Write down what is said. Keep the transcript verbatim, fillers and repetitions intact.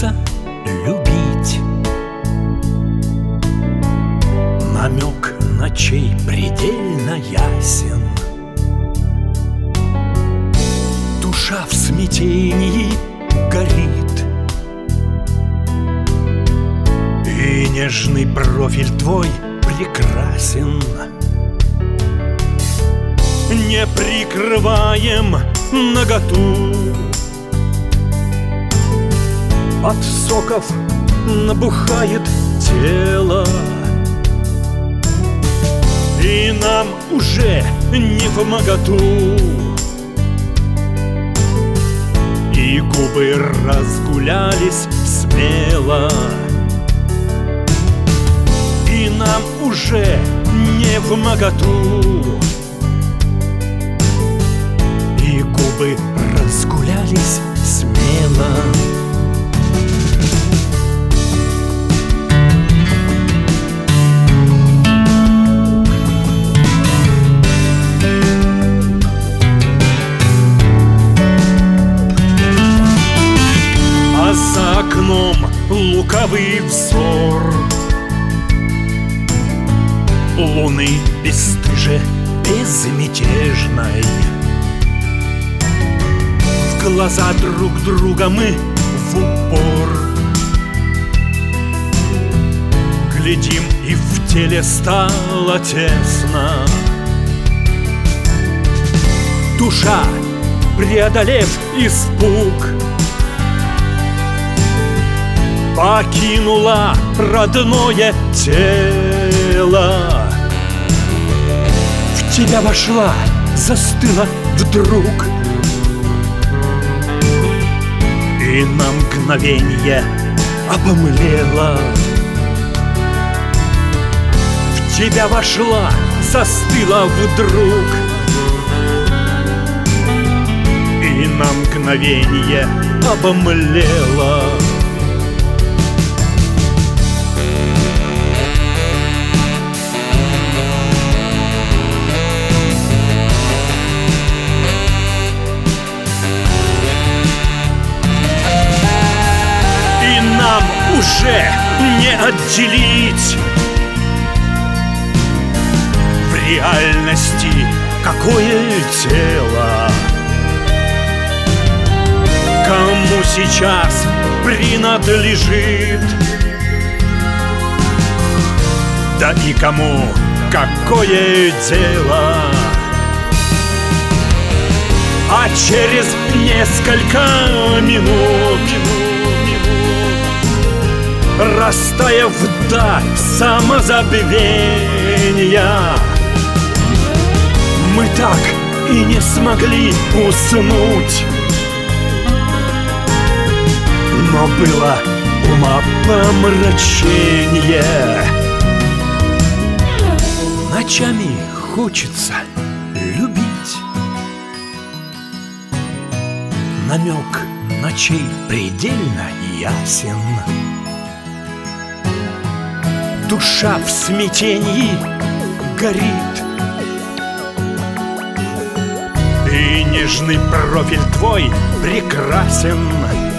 учиться любить. Намек ночей предельно ясен. Душа в смятении горит, и нежный профиль твой прекрасен. Не прикрываем наготу, от соков набухает тело, и нам уже не вмоготу. И губы разгулялись смело, и нам уже не вмоготу. И губы разгулялись смело. А за окном лукавый взор луны бесстыже безмятежной. В глаза друг друга мы в упор глядим, и в теле стало тесно. Душа, преодолев испуг, покинула родное тело. В тебя вошла, застыла вдруг, и на мгновенье обомлела. В тебя вошла, застыла вдруг, и на мгновенье обомлела. Нам уже не отделить в реальности, какое тело, кому сейчас принадлежит, да и кому какое дело. А через несколько минут, растаяв до самозабвения, мы так и не смогли уснуть. Но было умопомрачение. Ночами хочется любить. Намек ночей предельно ясен. Душа в смятении горит, и нежный профиль твой прекрасен.